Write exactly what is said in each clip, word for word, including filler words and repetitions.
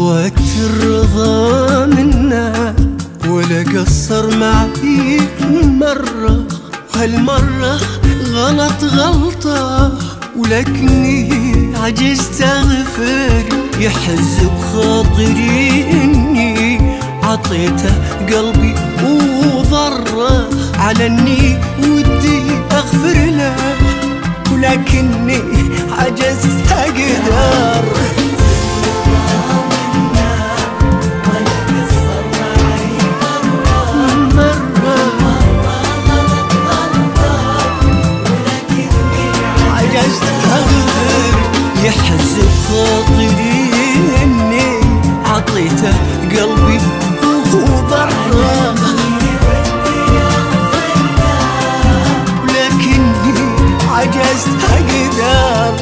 وقت الرضا منه ولا قصر معي مرة، وهالمرة غلط غلطة ولكني عجزت أغفر. يحز بخاطري إني عطيته قلبي وضره، على إني ودي أغفر له ولكني عجزت أقدر. يحز بخاطري إني عطيته قلبي وضره، ولكني عجزت أقدر.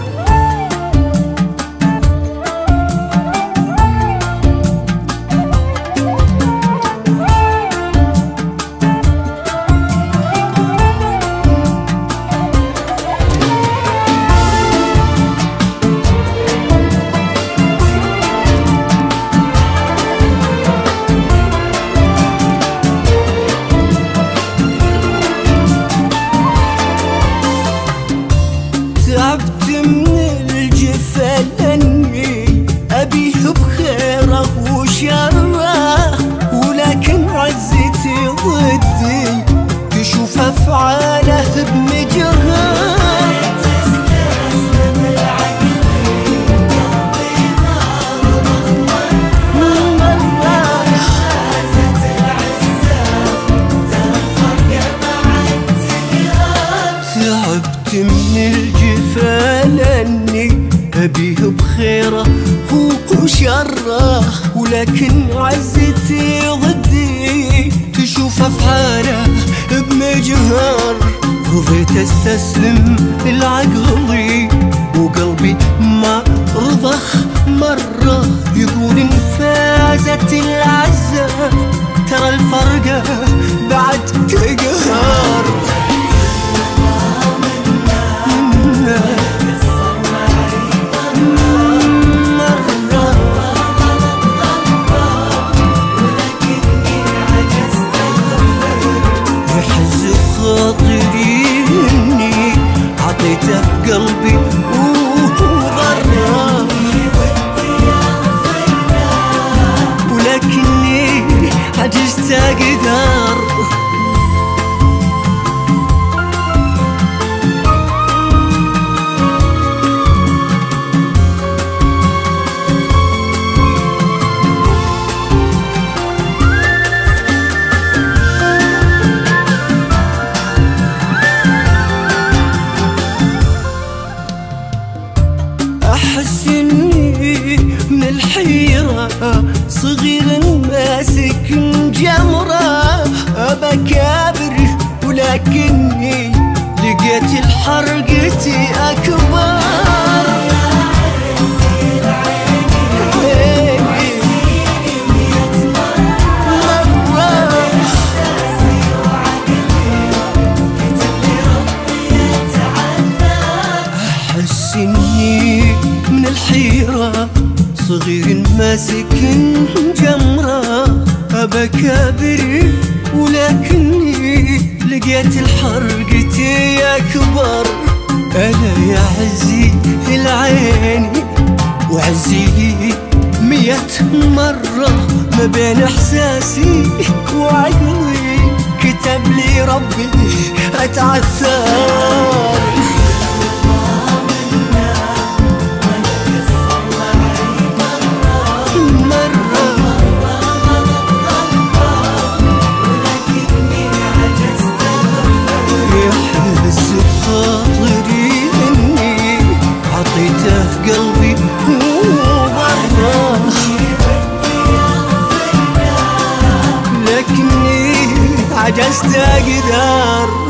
تعبت من الجفا لأني أبيه بخيره وشره، ولكن عزتي ضدي تشوف أفعاله بمجرها. تعبت من الجفا لأني أبيه بخيره وشره، ولكن عزتي ضدي تشوف أفعاله بمجهر. رضيت استسلم لعقلي وقلبي ما رضخ مرة، يقول إن فازت العزة ترى الفرقة بعد تقهر. خاطري إني عطيته قلبي وضره، ولكني عجزت أقدر. أحس إني من الحيرة صغير ماسك جمرة، أبكابر ولكني لقيت الحرقتي أكبر. أحس إني من الحيرة صغير ماسك جمرة، أبكابر ولكني لقيت الحرقتي أكبر. أنا يا عزي العين وعزي مية مرة، ما بين إحساسي وعقلي كتب لي ربي أتعثر. خاطري إني عطيته قلبي وضره، لكني عجزت أقدر.